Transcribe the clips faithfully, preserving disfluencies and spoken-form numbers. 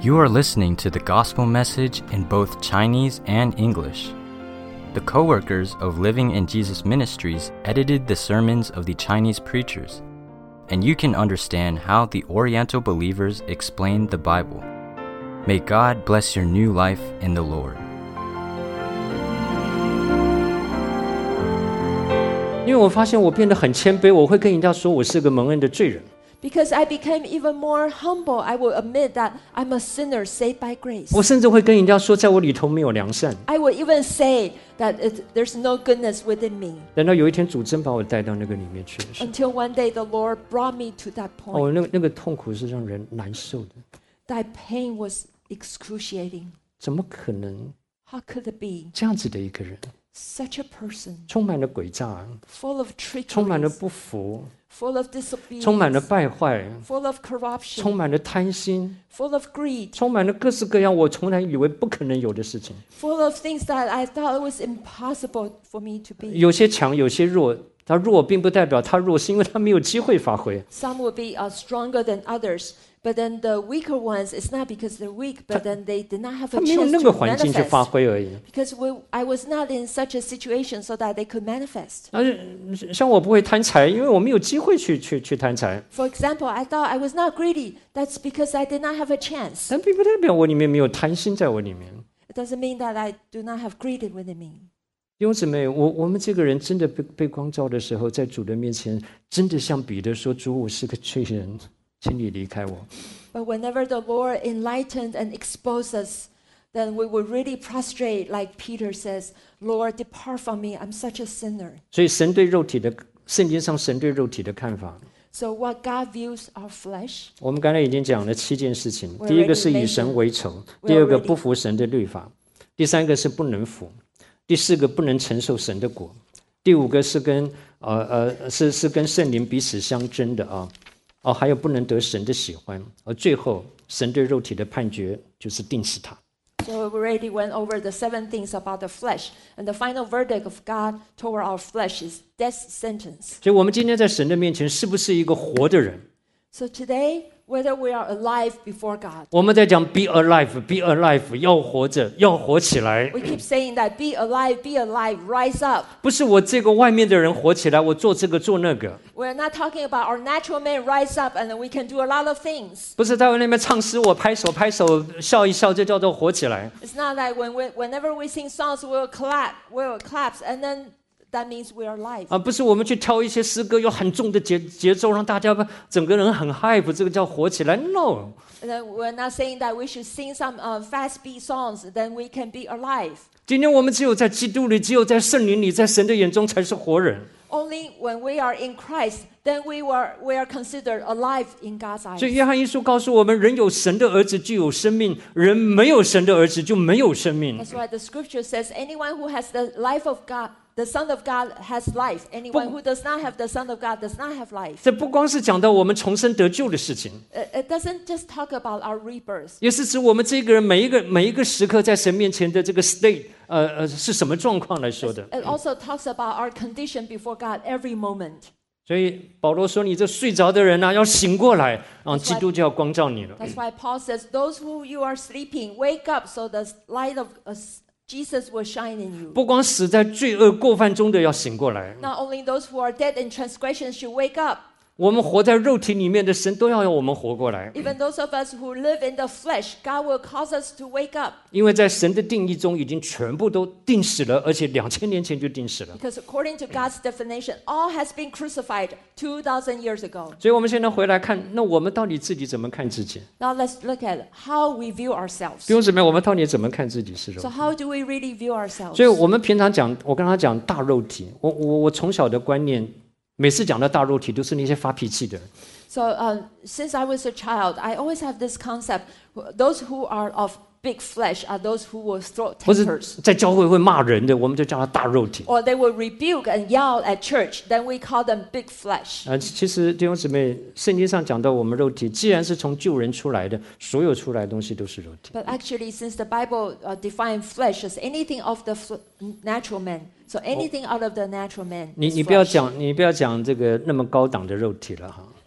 You are listening to the gospel message in both Chinese and English. The co-workers of Living in Jesus Ministries edited the sermons of the Chinese preachers, and you can understand how the Oriental believers explain the Bible. May God bless your new life in the Lord. 因为我发现我变得很谦卑，我会跟人家说我是个蒙恩的罪人。 Because I became even more humble, I will admit that I'm a sinner saved by grace. 我甚至会跟人家说，在我里头没有良善。 I would even say that it, there's no goodness within me. 等到有一天主真把我带到那个里面去的时候， Until one day the Lord brought me to that 哦， point. 那个那个痛苦是让人难受的。 That pain was excruciating. 怎么可能 How could it be? 这样子的一个人， Such a person, 充满了诡诈， full of 充满了 trickery, 不服， full of 充满了 disobedience, 败坏， full of corruption, 充满了贪心， full of greed, 充满了各式各样我从来以为不可能有的事情。 full of things that I thought it was impossible for me to be. 有些强，有些弱。他弱并不代表他弱，是因为他没有机会发挥。 Some will be uh, stronger than others, but then the weaker ones, it's not because they're weak, but then they did not have 他 a 没有 chance 那 to 个环境去发 manifest. 挥而已。 Because we, I was not in such a situation so that they could manifest. 而且像我不会贪财，因为我没有机会去去去贪财。 For example, I thought I was not greedy. That's because I did not have a chance. 但并不代表我里面没有贪心在我里面。 It doesn't mean that I do not have greed within me. 弟兄姊妹，我我们这个人真的被被光照的时候，在主的面前，真的像彼得说：“主，我是个罪人，请你离开我。” But whenever the Lord enlightened and exposed us, then we would really prostrate, like Peter says, "Lord, depart from me. I'm such a sinner." 所以，神对肉体的圣经上神对肉体的看法， So what God views our flesh, 我们刚才已经讲了七件事情。 We 第一个是 already 与神为仇， We 第二个 already- 不服神的律法，第三个是不能服，第四个不能承受神的果，第五个是跟呃呃是是跟圣灵彼此相争的啊。哦，还有不能得神的喜欢，而最后神对肉体的判决就是定死他。 so we already went over the seven things about the flesh, and the final verdict of God toward our flesh is death sentence. 所以，我们今天在神的面前是不是一个活的人？ So today, whether we are alive before God, 我们在讲 be alive，be alive， 要活着，要活起来。 we keep saying that be alive, be alive, rise up. 不是我这个外面的人活起来，我做这个做那个。 We're not talking about our natural man rise up and then we can do a lot of things. 不是在那边唱诗，我拍手拍手笑一笑，就叫做活起来。 It's not like when we, whenever we sing songs, we'll clap, we'll clap, and then that means we are alive. 啊，不是我们去挑一些诗歌有很重的节节奏，让大家整个人很 hype， 这个叫活起来。No， And then we're not saying that we should sing some uh, fast beat songs, then we can be alive. 今天我们只有在基督里，只有在圣灵里，在神的眼中才是活人。 Only when we are in Christ, then we were we are considered alive in God's eyes. 所以约翰一书告诉我们，人有神的儿子就有生命，人没有神的儿子就没有生命。 That's why the scripture says, anyone who has the life of God, the Son of God has life. Anyone who does not have the Son of God does not have life. 这不光是讲到我们重生得救的事情， It, it doesn't just talk about our rebirth. 也是指我们这个人每一个每一个时刻在神面前的这个 state， 呃呃是什么状况来说的。 It also talks about our condition before God every moment. 所以保罗说：“你这睡着的人啊，要醒过来，啊，基督就要光照你了。” That's why Paul says, those who you are sleeping, wake up so the light of uh, Jesus will shine in you. 不光死在罪恶过犯中的要醒过来， Not only those who are dead in transgression should wake up, 我们活在肉体里面的神都要让我们活过来， even those of us who live in the flesh, God will cause us to wake up. 因为在神的定义中已经全部都定死了，而且两千年前就定死了。 Because according to God's definition, all has been crucified two thousand years ago. 所以我们现在回来看，那我们到底自己怎么看自己？ Now let's look at how we view ourselves. 弟兄姊妹，我们到底怎么看自己是肉 So 体？ how do we really view ourselves? 所以我们平常讲，我跟他讲大肉体，我我我从小的观念，每次讲到大肉体都是那些发脾气的。 So uh, since I was a child, I always have this concept: those who are of big flesh are those who will throw 或是 tempers, 在教会会骂人的，我们就叫他大肉体。 or they will rebuke and yell at church. Then we call them big flesh. 啊，其实弟兄姊妹，圣经上讲到我们肉体，既然是从救人出来的，所有出来的东西都是肉体。 But actually, since the Bible uh, defines flesh as anything of the fl- natural man, so anything out of the natural man 你 is 你不要 flesh. 讲，你不要讲这个那么高档的肉体了哈。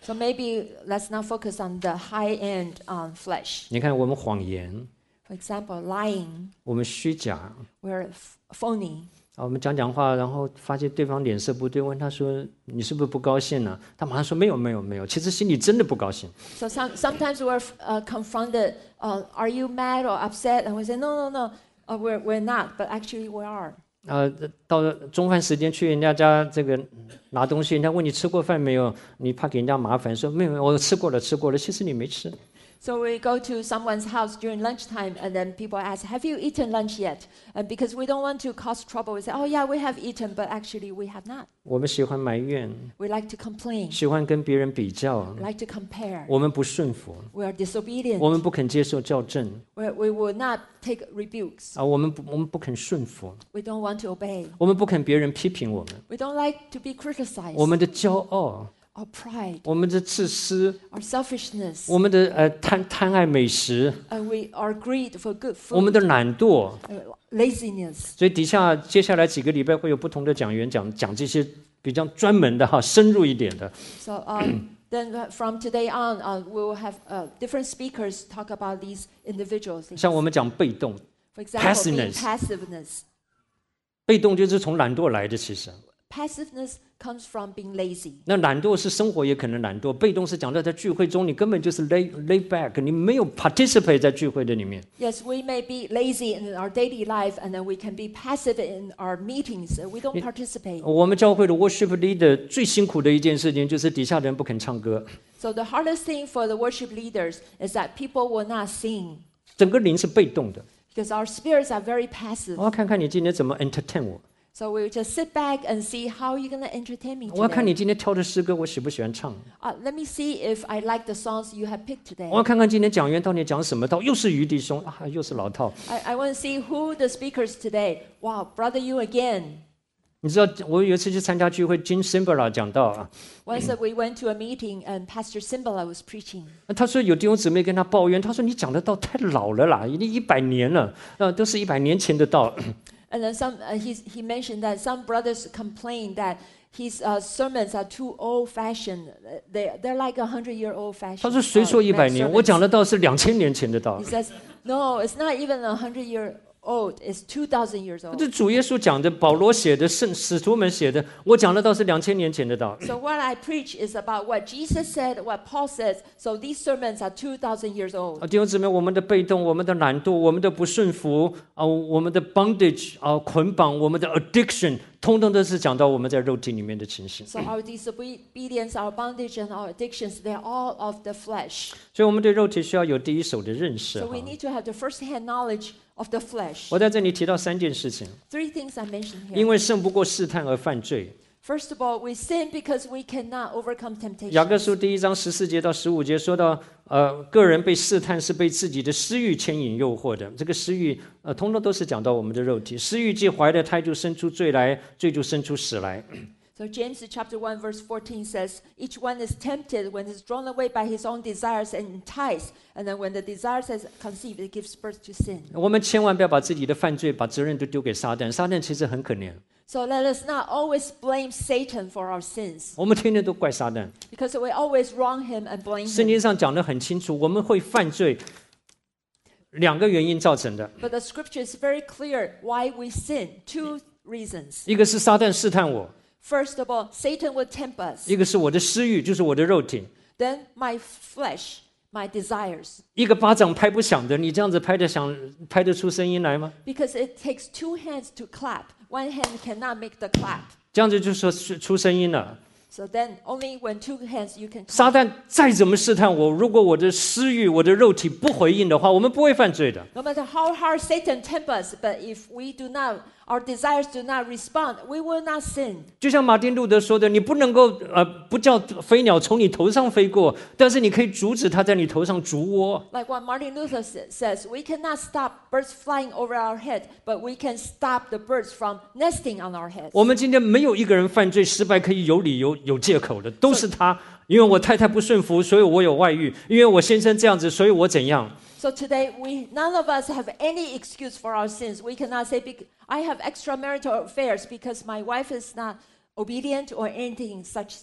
So maybe let's not focus on the high-end um, flesh. 你看，我们谎言， For example, lying, 我们虚假， we're f- phony. 啊，我们讲讲话，然后发现对方脸色不对，问他说：“你是不是不高兴呢、他马上说：“没有，没有，没有。”其实心里真的不高兴。 So some, sometimes we're uh, confronted, uh, are you mad or upset? And we say, no, no, no, uh, we're, we're not, but actually we are. 啊，到了中饭时间去人家家这个拿东西，人家问你吃过饭没有，你怕给人家麻烦，说没有，没有我吃过了，吃过了。其实你没吃。 So we go to someone's house during lunchtime, and then people ask, have you eaten lunch yet? And because we don't want to cause trouble, we say, oh yeah, we have eaten, but actually we have not. 我们喜欢埋怨， We like to complain, 喜欢跟别人比较， we like to compare. 我们不顺服， We are disobedient. 我们不肯接受校正 We, we will not take rebukes. 啊，我们不我们不肯顺服， We don't want to obey. 我们不肯别人批评我们， We don't like to be criticized. 我们的骄傲， Our pride, 我们的自私， our selfishness, 我们的呃贪贪爱美食， and we are greed for good 我们 food, 的懒惰。 uh, laziness. 所以底下接下来几个礼拜会有不同的讲员讲讲这些比较专门的哈，深入一点的。 So um, then uh, from today on, uh, we will have uh, different speakers talk about these individual things. 像我们讲被动， For example, being passiveness. passiveness. 被动就是从懒惰来的，其实。 Passiveness comes from being lazy. 那懒惰是生活也可能懒惰，被动是讲到在聚会中你根本就是 lay lay back， 你没有 participate 在聚会的里面。 Yes, we may be lazy in our daily life, and then we can be passive in our meetings. uh, We don't participate. 我们教会的 worship leader 最辛苦的一件事情就是底下的人不肯唱歌， So the hardest thing for the worship leaders is that people will not sing 整个灵是被动的。 because our spirits are very passive. 我要看看你今天怎么 entertain 我， So we just sit back and see how you're going to entertain me 我要看 today. 你今天挑的诗歌我喜不喜欢唱， Uh, let me see if I like the songs you have picked today. 我要看看今天讲员到底讲什么道，又是余弟兄啊，又是老套。 I, I want to see who the speakers today. Wow, brother, you again. 你知道我有一次去参加聚会 ，Jim Simbala 讲到啊， Once uh, we went to a meeting and Pastor Simbala was preaching. 他说有弟兄姊妹跟他抱怨，他说你讲的道太老了啦，已经一百年了，呃，都是一百年前的道。 And then some, uh, he's, he mentioned that some brothers complained that his uh, sermons are too old-fashioned. Uh, They, they're like a hundred-year-old 他 fashioned. 说谁说一百年？我讲 sermons. 的道是两千年前的道 He。says, no, it's not even a hundred-year-old. It's two thousand years 这 old. 主耶稣讲的，保罗写的，圣使徒们写的，我讲的道是两千年前的道。 So what I preach is about what Jesus said, what Paul says. So these sermons are two thousand years 啊， old. 弟兄姊妹，我们的被动，我们的懒惰，我们的不顺服啊，我们的 bondage 啊，捆绑，我们的 addiction，通通都是讲到我们在肉体里面的情形。 So our disobedience, our bondage, and our addictions, they're all of the flesh. 所以，我们对肉体需要有第一手的认识 So 哈 we。need to have the first-hand knowledge of the flesh. 我在这里提到三件事情， Three things I mentioned 因 here. 为胜不过试探而犯罪。 First of all, we sin because we cannot overcome 雅各 temptation. 书第一章十四节到十五节说到，呃，个人被试探是被自己的私欲牵引诱惑的。这个私欲，呃，通通都是讲到我们的肉体。私欲既怀的胎，就生出罪来，罪就生出死来。 So James chapter one verse fourteen says, each one is tempted when he's drawn away by his own desires and enticed. And then when the desires has conceived, it gives birth to sin. 我们千万不要把自己的犯罪、把责任都丢给撒旦。撒旦其实很可怜， So let us not always blame Satan for our sins, 我们天天都怪撒旦。 because we always wrong him and blame 圣 him. 经上讲得很清楚，我们会犯罪，两个原因造成的， But the scripture is very clear why we sin. Two reasons. 一个是撒旦试探我， First of all, Satan will tempt us. 一个是我的私欲，就是我的肉体。 Then my flesh, my desires. 一个巴掌拍不响的，你这样子拍得响，拍得出声音来吗？ Because it takes two hands to clap. One hand cannot make the clap. 这样子就说出出声音了。 So then only when two hands you can 撒 clap. 旦再怎么试探我，如果我的私欲、我的肉体不回应的话，我们不会犯罪的。 No matter how hard Satan tempts us, but if we do not, our desires do not respond, we will not sin. 就像马丁路德说的，你不能够呃不叫飞鸟从你头上飞过，但是你可以阻止它在你头上筑窝。 Like what Martin Luther sa- says, we cannot stop birds flying over our head, but we can stop the birds from nesting on our heads. 我们今天没有一个人犯罪失败可以有理由、有借口的，都是他。因为我太太不顺服，所以我有外遇；因为我先生这样子，所以我怎样。 So today, we none of us have any excuse for our sins. We cannot say, "Bec- I have extramarital affairs because my wife is not obedient or anything such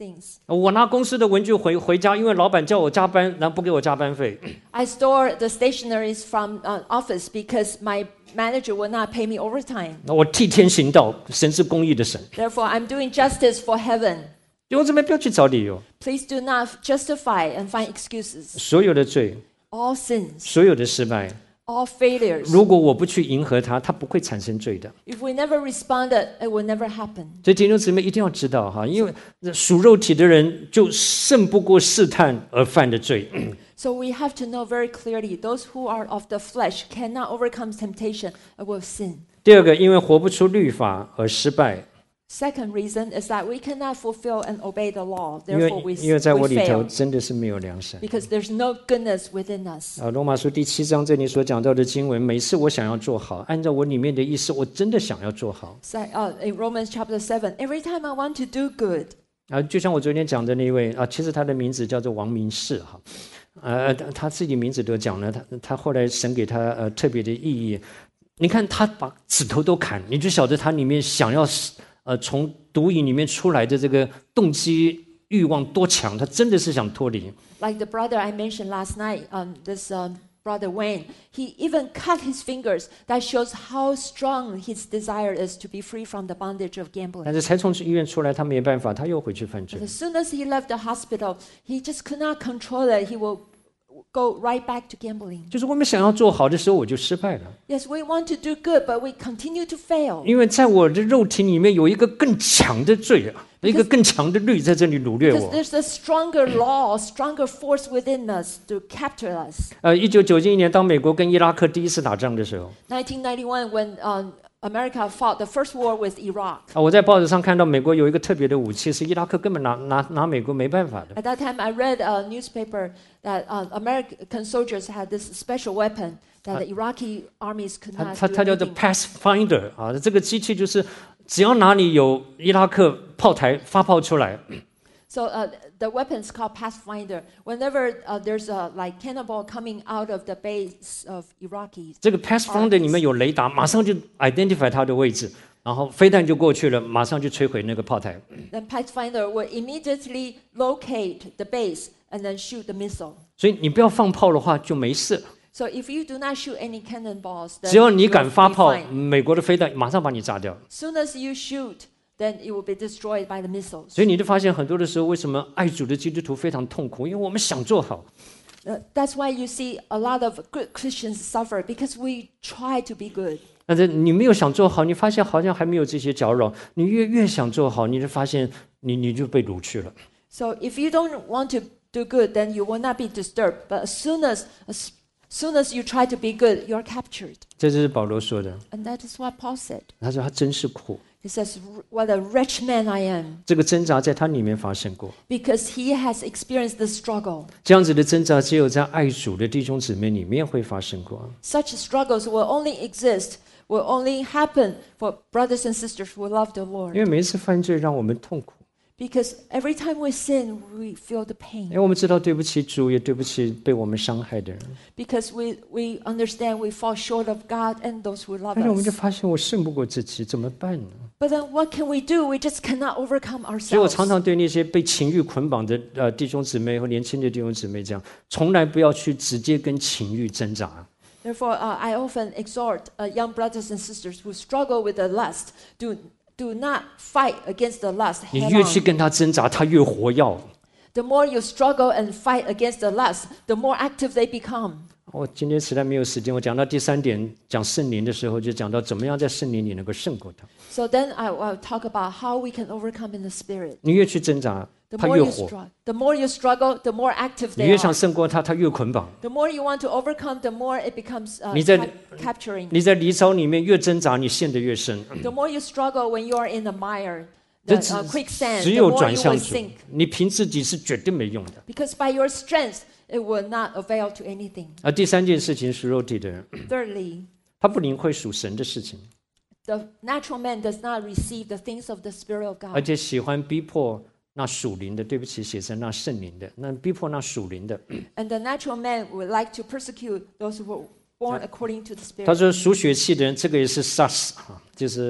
things. 我拿公司的文具回回家，因为老板叫我加班，然后不给我加班费。 I store the stationeries from uh, office because my manager will not pay me overtime. 那我替天行道，神是公义的神。 Therefore, I'm doing justice for heaven. 弟兄姊妹，不要去找理由， Please do not justify and find excuses. 所有的罪， All sins, 所有的失败， all failures. 如果我不去迎合它，它不会产生罪的。 If we never responded, it will never happen. 所以弟兄姊妹一定要知道哈，因为属肉体的人就胜不过试探而犯的罪。 So we have to know very clearly, those who are of the flesh cannot overcome temptation and will sin. 第二个，因为活不出律法而失败， Second reason is that we cannot fulfill and obey the law. 因为 Therefore, we, 因为在 we 我里头 fail 真的是没有良善。 because there's no goodness within us. 啊，罗马书第七章这里所讲到的经文，每次我想要做好，按照我里面的意思，我真的想要做好。 So, uh, in Romans chapter seven, every time I want to do good, 啊，就像我昨天讲的那位啊，其实他的名字叫做王明士哈，呃，他他自己名字都讲了，他他后来神给他呃特别的意义。你看他把指头都砍，你就晓得他里面想要呃从毒瘾里面出来的这个动机欲望多强，他真的是想脱离。 like the brother I mentioned last night, um, this um, brother Wayne, he even cut his fingers. That shows how strong his desire is to be free from the bondage of 但 gambling. 是才从医院出来，他没办法，他又回去犯罪 But。as soon as he left the hospital, he just could not control it. He will go right back to gambling. 就是我们想要做好的时候，我就失败了， Yes, we want to do good, but we continue to fail. 因为在我的肉体里面有一个更强的罪啊，一个更强的律在这里掳掠 Because 我。 there's a stronger law, stronger force within us to capture us. 呃，一九九一年，当美国跟伊拉克第一次打仗的时候， nineteen ninety-one, when um, America fought the first war with Iraq. 啊，我在报纸上看到美国有一个特别的武器，是伊拉克根本拿拿拿美国没办法的。 At that time, I read a newspaper that uh, American soldiers had this special weapon that the Iraqi armies could 它 not 它 do 它叫做 anything. Pathfinder 啊，这个机器就是只要哪里有伊拉克炮台发炮出来， So uh, the weapon is called Pathfinder. Whenever uh, there's a like cannonball coming out of the base of Iraqis, 这个 Pathfinder 里面有雷达，马上就 identify 它的位置，然后飞弹就过去了，马上就摧毁那个炮台。 then Pathfinder will immediately locate the base and then shoot the missile. 所以你不要放炮的话就没事， So if you do not shoot any cannonballs, then 只要你 you'll 敢发 be 炮， fine. 美国的飞弹马上把你炸掉。 Soon as you shoot, then it will be destroyed by the missiles. 所以你就发现很多的时候，为什么爱主的基督徒非常痛苦？因为我们想做好， Uh, that's why you see a lot of good Christians suffer because we try to be good. 但是你没有想做好，你发现好像还没有这些搅扰。你越越想做好，你就发现你你就被掳去了。 So if you don't want to do good, then you will not be disturbed. But as soon as as soon as you try to be good, you're captured. 这就是保罗说的， And that is what Paul said. 他说他真是苦， He says, "What a wretched man I am," 这个挣扎在他里面发生过。 because he has experienced the struggle. 这样子的挣扎，只有在爱主的弟兄姊妹里面会发生过。 Such struggles will only exist, will only happen for brothers and sisters who love the 因 Lord. 为每一次犯罪让我们痛苦， Because every time we sin, we feel the 因 pain. 为我们知道对不起主，也对不起被我们伤害的人。 Because we, we understand we fall short of God and those who love 但是我们就 us. 发现我胜不过自己，怎么办呢？ But then what can we do? We just cannot overcome 所以我 ourselves. 常常对那些被情欲捆绑的呃弟兄姊妹和年轻的弟兄姊妹讲，从来不要去直接跟情欲挣扎。 Therefore, uh, I often exhort uh, young brothers and sisters who struggle with the lust, do, do not fight against the lust 你 head 越去 on. 跟他挣扎，他越活跃。 The more you struggle and fight against the lust, the more active they become. 我今天实在没有时间，我讲到第三点，讲圣灵的时候，就讲到怎么样在圣灵里能够胜过他。 So then I will talk about how we can overcome in the Spirit. 你越去挣扎， The 他 more 越 you 活； struggle, the more you struggle, the more active 你 they 越想 are. 胜过他，他越捆绑。 The more you want to overcome, the more it becomes uh, 你在- cap- capturing. 你在泥沼里面越挣扎，你陷得越深。 The more you struggle when you are in the mire, 这 the 只 uh, quicksand, 只 the 有 more 转 you 向 will 主 sink.， 你凭自己是绝对没用的。 Because by your strength, it will not avail to anything. 而第三件事情，属肉体的人， Thirdly, 他不领会属神的事情， the natural man does not receive the things of the Spirit of 而 God. 且喜欢逼迫那属灵的。对不起，写成那圣灵的，那逼迫那属灵的。 And the natural man would like to persecute those who were born according to the 他 Spirit. 说属血气的人，这个也是 sas 啊，就是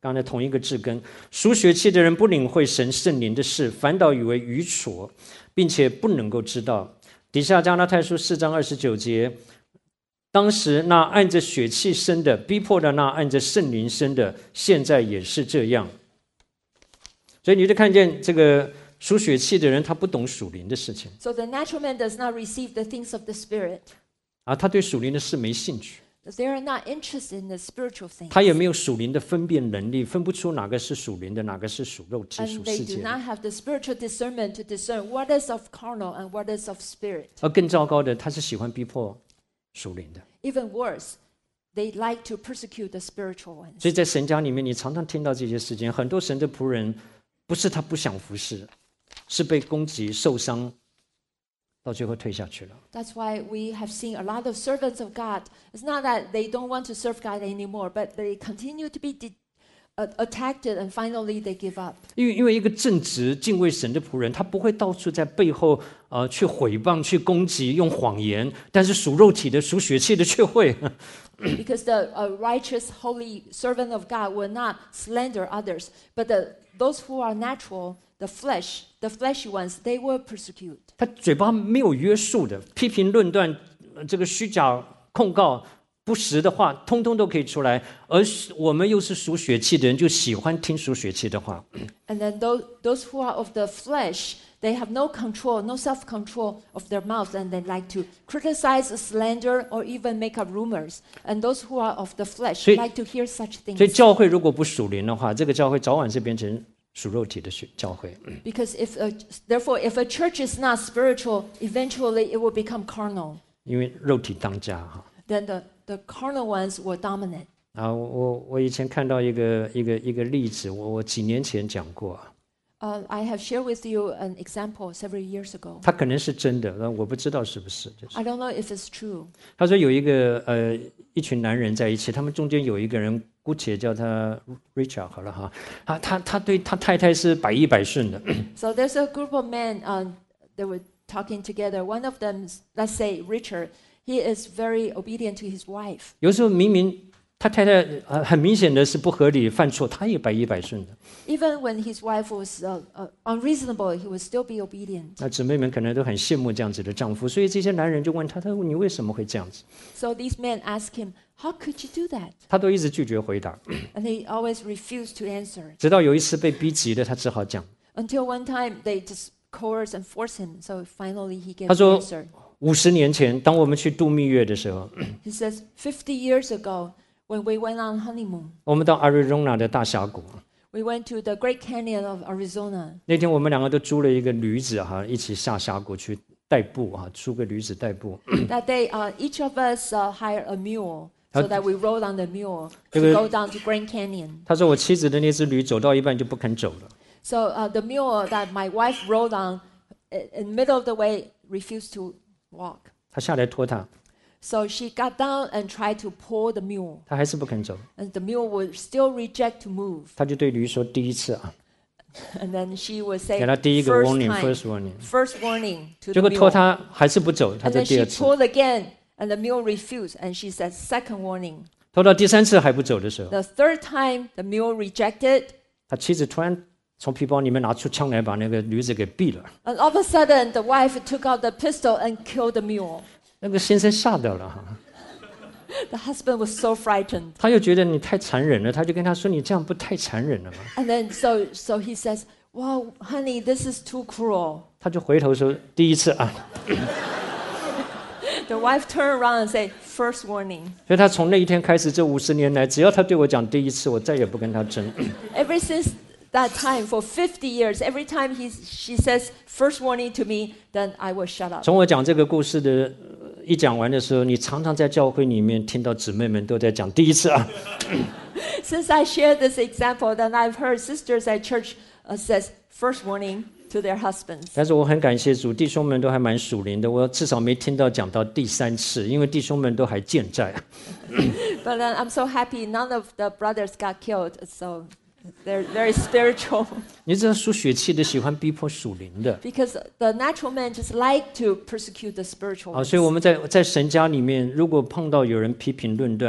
刚才同一个字根。属血气的人不领会神圣灵的事，反倒以为愚拙，并且不能够知道。底下加拉太书四章二十九节，当时那按着血气生的，逼迫的那按着圣灵生的，现在也是这样。所以你就看见这个属血气的人，他不懂属灵的事情。 So the natural man does not receive the things of the Spirit. 啊，他对属灵的事没兴趣。 They are not interested in the spiritual things. 他也没有属灵的分辨能力，分不出哪个是属灵的，哪个是属肉体、属 And 世 they 界 do 的。 not have the spiritual discernment to discern what is of carnal and what is of spirit. 而更糟糕的，他是喜欢逼迫属灵的。 Even worse, they like to persecute the spiritual ones. 所以在神家里面，你常常听到这些事情。很多神的仆人，不是他不想服侍，是被攻击、受伤，到最后退下去了。 That's why we have seen a lot of servants of God. It's not that they don't want to serve God anymore, but they continue to be de- uh, attacked and finally they give up. 因为因为一个正直、敬畏神的仆人，他不会到处在背后呃去毁谤、去攻击、用谎言。但是属肉体的、属血气的却会。 Because the uh, righteous, holy servant of God will not slander others, but the, those who are natural, the flesh, the fleshy ones, they will persecute. 他嘴巴没有约束的，批评论断，呃这个虚假控告、不实的话，通通都可以出来。而我们又是属血气的人，就喜欢听属血气的话。 And then those, those who are of the flesh, they have no control, no self-control of their mouth, and they like to criticize, slander, or even make up rumors. And those who are of the flesh 所以- like to hear such 所以 things. 教会如果不属灵的话，这个教会早晚是变成属肉体的学教会。 Because if a, therefore, if a church is not spiritual, eventually it will become carnal. 因为肉体当家哈。 Then the, the carnal ones will dominate. 啊，我我我以前看到一个一个一个例子，我我几年前讲过， Uh, I have shared with you an example several years ago. 他可能是真的，但我不知道是不是。就是 I don't know if it's true. 他说有一个呃一群男人在一起，他们中间有一个人，姑且叫他 Richard 好了哈，啊他他对他太太是百依百顺的， So there's a group of men, um, they were talking together. One of them, let's say Richard, he is very obedient to his wife. 有时候明明他太太呃很明显的是不合理犯错，他也百依百顺的。 Even when his wife was uh, uh, unreasonable, he would still be obedient. 那姊妹们可能都很羡慕这样子的丈夫，所以这些男人就问他，他说你为什么会这样子？ So these men ask him, how could you do that? 他都一直拒绝回答， And he always refused to answer. 直到有一次被逼急了，他只好讲。 Until one time they just coerce and force him. So finally he gave 他 an 说 answer. 五十年前，当我们去度蜜月的时候， He says, fifty years ago, when we went on honeymoon, 我们到 Arizona 的大峡谷。 we went to the Great Canyon of Arizona. 那天我们两个都租了一个驴子哈，一起下峡谷去代步哈，租个驴子代步。 That day, uh, each of us uh, hired a mule so that we rode on the mule to 这个- go down to Grand Canyon. 他说我妻子的那只驴走到一半就不肯走了， So uh, the mule that my wife rode on, i- in the middle of the way, refused to walk. 他下来拖他， So she got down and tried to pull the mule, 他还是不肯走， and the mule would still reject to move. 他就对驴说第一次啊， And then she would say, 给他第一个 first warning，first time, warning。 first warning to 结 the 果拖 mule. 他还是不走，他 And 在 then 第 she 二次 pulled again, and the mule refused. And she said, second warning. 拖到第三次还不走的时候， The third time, the mule rejected. 他妻子突然从皮包里面拿出枪来，把那个驴子给毙了。 And all of a sudden, the wife took out the pistol and killed the mule. 那个先生吓到了哈， The husband was so frightened. 他又觉得你太残忍了，他就跟他说：“你这样不太残忍了吗 And then so so he says, "Wow, honey, this is too cruel." 他就回头说：“第一次啊。” The wife turned around and said, "First warning." 所以他从那一天开始，这五十年来，只要他对我讲第一次，我再也不跟他争。 Ever since that time, for fifty years, every time he she says first warning to me, then I will shut up. 从我讲这个故事的呃一讲完的时候，你常常在教会里面听到姊妹们都在讲第一次啊。 Since I shared this example, then I've heard sisters at church uh, says first warning to their husbands. 但是我很感谢主，弟兄们都还蛮属灵的，我至少没听到讲到第三次，因为弟兄们都还健在。 But then I'm so happy none of the brothers got killed, so they're very spiritual. 你知道属血气的喜欢逼迫属灵的 Because the natural man just like to persecute the spiritual 啊， ones. 所以我们在在神家里面，如果碰到有人批评论断，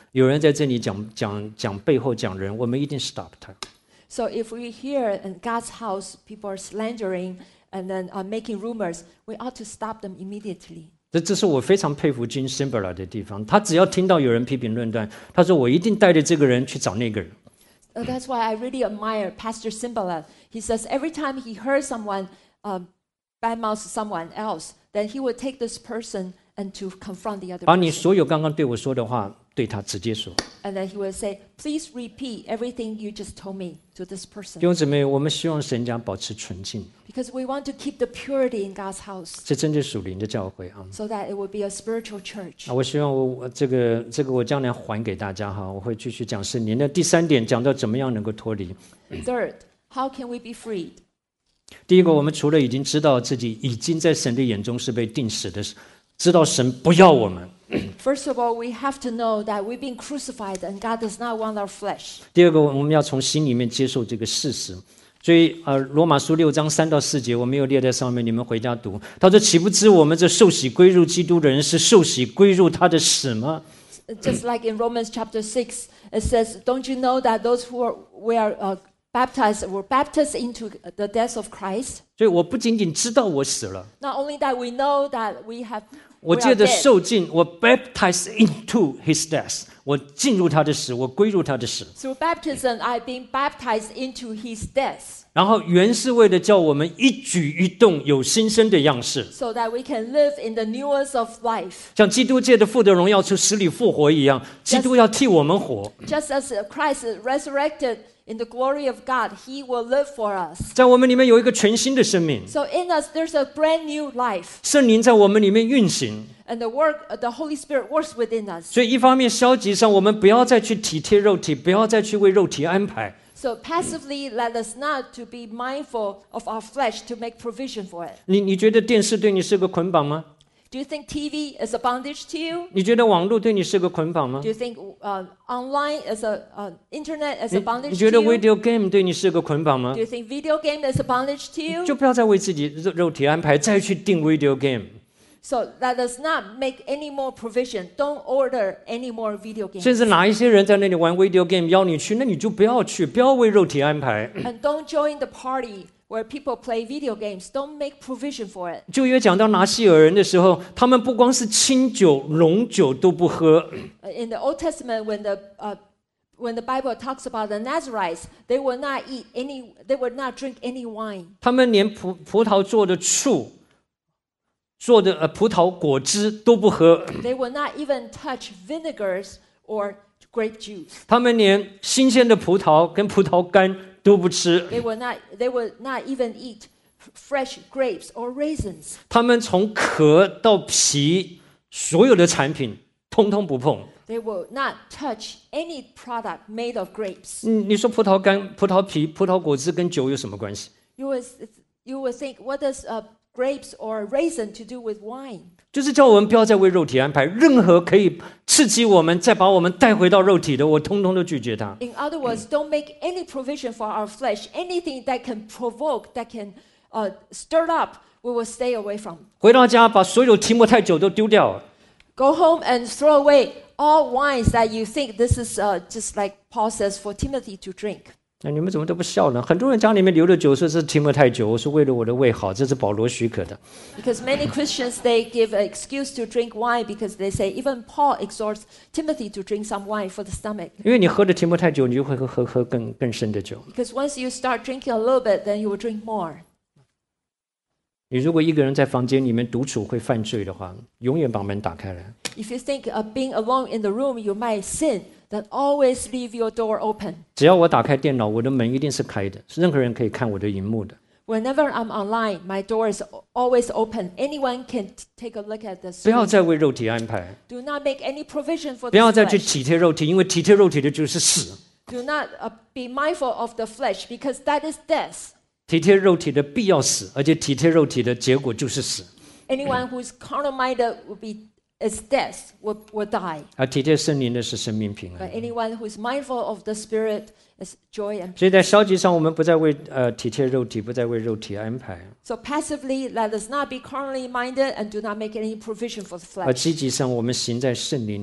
有人在这里讲讲讲背后讲人，我们一定 stop 他。 So if we hear in God's house people are slandering and then uh, making rumors, we ought to stop them immediately. 这这是我非常佩服 Jim Cymbala 的地方。他只要听到有人批评论断，他说我一定带着这个人去找那个人。 Uh, that's why I really admire Pastor Cymbala. He says every time he heard someone uh, badmouth someone else, then he would take this person and to confront the other 把你 person. 所有刚刚对我说的话，对他直接说。 And then he would say, please repeat everything you just told me to this 弟 person. 兄姊妹，我们希望神家保持纯净， Because we want to keep the purity in God's house 这真正属灵的教会啊。 so that it would be a spiritual church. 啊，我希望我我这个这个我将来还给大家哈，我会继续讲圣灵。那第三点讲到怎么样能够脱离。 Third, how can we be freed? 第一个，我们除了已经知道自己已经在神的眼中是被定死的，知道神不要我们。 First of all, we have to know that we've been crucified and God does not want our flesh. 第二个，我们要从心里面接受这个事实。所以，呃，罗马书六章三到四节，我没有列在上面，你们回家读。他说：“岂不知我们这受洗归入基督的人，是受洗归入他的死吗？” Just like in Romans chapter six, it says, don't you know that those who are, were uh, baptized were baptized into the death of Christ? 所以，我不仅仅知道我死了， Not only that, we know that we have 我 we 借 are 着 dead. 受浸，我 baptized into his death， 我进入他的死，我归入他的死。 Through baptism, I've been baptized into his death, 然后，原是为了叫我们一举一动有新生的样式， so that we can live in the newness of life. 像基督借着父的荣耀从死里复活一样，基督要替我们活。 Just as Christ is resurrected in the glory of God, he will live for us. 在我们里面有一个全新的生命， So in us, there's a brand new life. 圣灵在我们里面运行。 And the work, the Holy Spirit works within us. 所以，一方面消极上，我们不要再去体贴肉体，不要再去为肉体安排。 So passively, let us not to be mindful of our flesh to make provision for it. 你你觉得电视对你是个捆绑吗？ Do you think T V is a bondage to you? 你觉得网络对你是个捆绑吗 Do？you think uh, online is a uh, internet is 你 a bondage 你 to 觉得 you? video game 对你是个捆绑吗 Do？you think video game is a bondage to you? 就不要再为自己肉肉体安排，再去订 video game。 So let us not make any more provision. Don't order any more video 甚 games. 至哪一些人在那里玩 video game 邀你去，那你就不要去，不要为肉体安排。 And don't join the party where people play video games. Don't make provision for it. 旧约讲到拿西尔人的时候，他们不光是清酒、浓酒都不喝， Uh, In the Old Testament, when the uh, when the Bible talks about the Nazarites, they will not eat any. They will not drink any wine. 他们连葡葡萄做的醋、做的呃葡萄果汁都不喝， They will not even touch vinegars or grape juice. 他们连新鲜的葡萄跟葡萄干都不吃。 They will not. They will not even eat fresh grapes or raisins. 他们从壳到皮，所有的产品通通不碰。 They will not touch any product made of grapes. 嗯，你说葡萄干、葡萄皮、葡萄果汁跟酒有什么关系？ You will you will think, what does uh, grapes or raisin to do with wine? 就是叫我们不要再为肉体安排，任何可以刺激我们、再把我们带回到肉体的，我通通都拒绝它。 In other words, don't make any provision for our flesh. Anything that can provoke, that can uh, stir up, we will stay away from. 回到家，把所有提摩太酒都丢掉。 Go home and throw away all wines that you think this is uh, just like Paul says for Timothy to drink. 那你们怎么都不笑呢？很多人家里面留的酒说是提摩太酒，我说为了我的胃好，这是保罗许可的。 Because many Christians, they give an excuse to drink wine because they say even Paul exhorts Timothy to drink some wine for the stomach. 因为你喝的提摩太酒，你就会喝喝喝更更深的酒。 Because once you start drinking a little bit, then you will drink more. 你如果一个人在房间里面独处会犯罪的话，永远把门打开来。 If you think of being alone in the room, you might sin, then always leave your door open. 只要我打开电脑，我的门一定是开的，是任何人可以看我的荧幕的。 Whenever I'm online, my door is always open. Anyone can t- take a look at the 不要 screen. 再为肉体安排， Do not make any provision for 不要 the 再去 flesh. 体贴肉体，因为体贴肉体的就是死。 Do not uh, be mindful of the flesh because that is death. 体贴肉体的必要死，而且体贴肉体的结果就是死。 Anyone who is carnal-minded will be is death, will, will die. 而体贴圣灵的是生命平 But 安。 anyone who is mindful of the Spirit is joy and 所以在消极上，我们不再为呃体贴肉体，不再为肉体安排； So passively, let us not be carnally minded and do not make any provision for the 而 flesh. 积极上，我们行在圣灵里，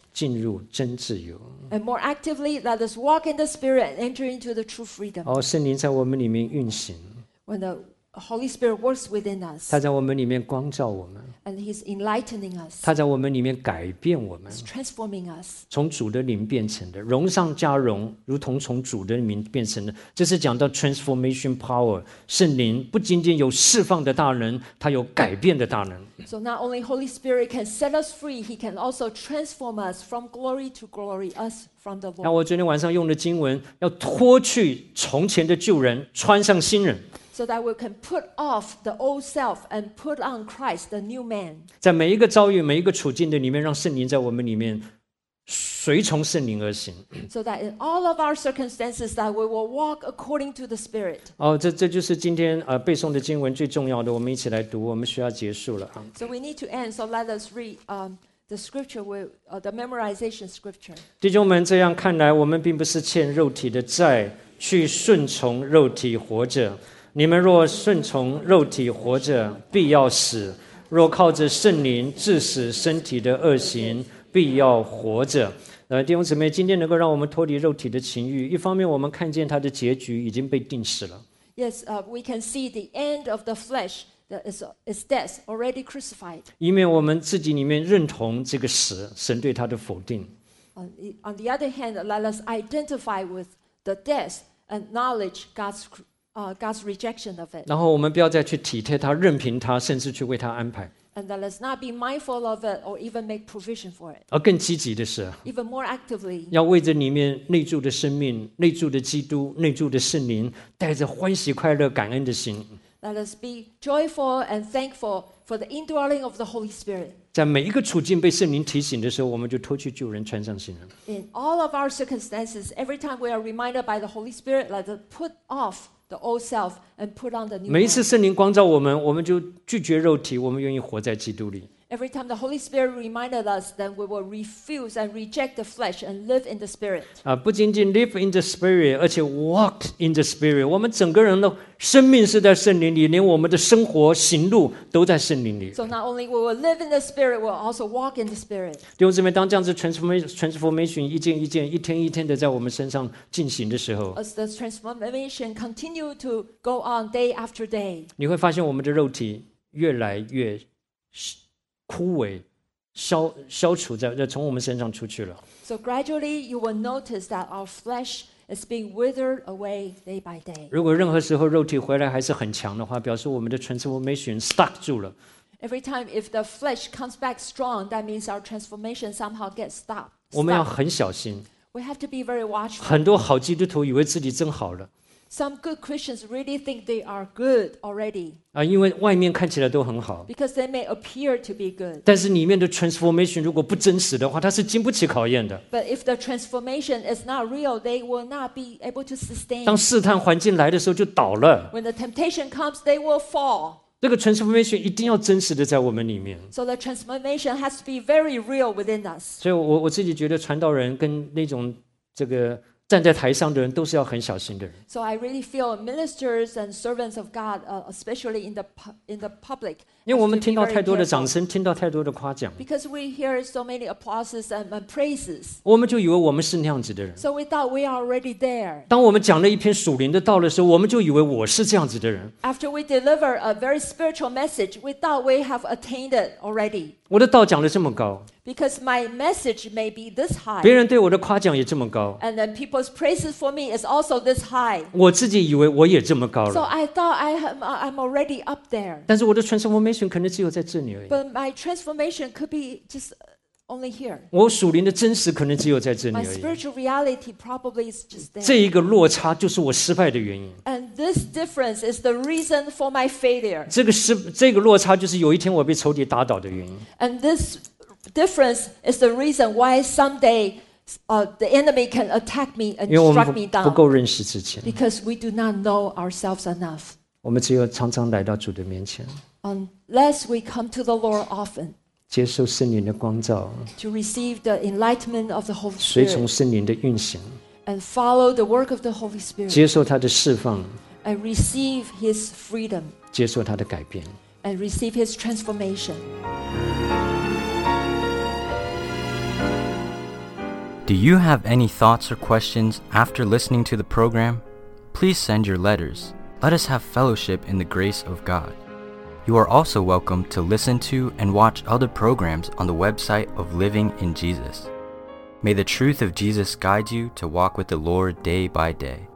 进入真自由。 And more actively, let us walk in the Spirit and enter into the true freedom. 哦，圣灵在我们里面运行， When the Holy Spirit works within us 他在我们里面光照我们， and He's enlightening us, 他在我们里面改变我们， He's transforming us. 从主的灵变成的，荣上加荣，如同从主的灵变成的。这是讲到 transformation power， 圣灵不仅仅有释放的大能，它有改变的大能。 So not only Holy Spirit can set us free, He can also transform us from glory to glory, us from the 那 Lord. 我昨天晚上用的经文，要脱去从前的旧人，穿上新人。 So that we can put off the old self and put on Christ, the new man. 在每一个遭遇、每一个处境的里面，让圣灵在我们里面随从圣灵而行。 So that in all of our circumstances, that we will walk according to the Spirit. 哦，这这就是今天呃背诵的经文最重要的，我们一起来读，我们需要结束了啊。 So we need to end. So let us read um, the scripture, with, uh, the memorization scripture. 弟兄们，这样看来，我们并不是欠肉体的债，去顺从肉体活着。你们若顺从肉体活着，必要死；若靠着圣灵治死身体的恶行，必要活着。呃，弟兄姊妹，今天能够让我们脱离肉体的情欲，一方面我们看见它的结局已经被定死了。 Yes, uh, we can see the end of the flesh, that is, is death, already crucified. 因为我们自己里面认同这个死，神对它的否定。 On the, on the other hand, let us identify with the death and acknowledge God's, uh, God's rejection of it. 然后我们不要再去体贴它、任凭它，甚至去为它安排。 And let us not be mindful of it or even make provision for it. 而更积极的是， Even more actively, 要为着里面内住的生命、内住的基督、内住的圣灵，带着欢喜、快乐、感恩的心， let us be joyful and thankful for the indwelling of the Holy Spirit. 在每一个处境被圣灵提醒的时候，我们就脱去旧人，穿上新人。 In all of our circumstances, every time we are reminded by the Holy Spirit, let us put off the old self and put on the new 每一 man. 次圣灵光照我们，我们就拒绝肉体，我们愿意活在基督里。 Every time the Holy Spirit reminded us, then we will refuse and reject the flesh and live in the Spirit. 啊，不仅仅 live in the spirit， 而且 walk in the spirit。我们整个人的生命是在圣灵里，连我们的生活行路都在圣灵里。 So not only we will live in the Spirit, we'll also walk in the Spirit. 弟兄姊妹，当这样子 transformation transformation 一件一件、一天一天的在我们身上进行的时候， As the transformation continue to go on day after day, 你会发现我们的肉体越来越枯萎、消消除在从我们身上出去了。 so gradually you will notice that our flesh is being withered away day by day. 如果任何时候肉体回来还是很强的话，表示我们的 transformation stuck 住了。 Every time if the flesh comes back strong, that means our transformation somehow gets stopped. 我们要 stuck. 很小心。 We have to be very watchful. 很多好基督徒以为自己真好了 Some good Christians really think they are good already 啊，因为外面看起来都很好， because they may appear to be good. 但是里面的 transformation 如果不真实的话，它是经不起考验的。 But if the transformation is not real, they will not be able to sustain. 当试探环境来的时候，就倒了。 When the temptation comes, they will fall. 这个 transformation 一定要真实的在我们里面。 So the transformation has to be very real within us. 所以我我自己觉得传道人跟那种这个站在台上的人都是要很小心的人。 So I really feel ministers and servants of God, uh, especially in the pu- in the public, 因为我 has 们 to 听 be 到 very 太多的 careful. 掌声，听到太多的夸奖， Because we hear so many applauses and, and praises. 我们就以为我们是那样子的人。 So we thought we are already there. 当我们讲了一篇属灵的道的时候，我们就以为我是这样子的人。 After we deliver a very spiritual message, we thought we have attained it already. 我的道讲得这么高， Because my message may be this high. 别人对我的夸奖也这么高， And then people's praises for me is also this high. 我自己以为我也这么高 So 了， I thought I am, I'm already up there. 但是我的 transformation 可能只有在这里而已。 But my transformation could be just only here. 我属灵的真实可能只有在这里 My 而已。 spiritual reality probably is just 这 there. 一个落差就是我失败的原因。 And this difference is the reason for my failure. 这个失这个落差就是有一天我被仇敌打倒的原因。 And this difference is the reason why someday uh, the enemy can attack me and 因为我们 strike me 不不 down. 够认识之前， Because we do not know ourselves enough. 我们只有常常来到主的面前， Unless we come to the Lord often 接受圣灵的光照， to receive the enlightenment of the Holy 随从 Spirit 圣灵的运行， and follow the work of the Holy Spirit 接受他的释放， and receive His freedom 接受他的改变。 and receive His transformation. Do you have any thoughts or questions after listening to the program? Please send your letters. Let us have fellowship in the grace of God. You are also welcome to listen to and watch other programs on the website of Living in Jesus. May the truth of Jesus guide you to walk with the Lord day by day.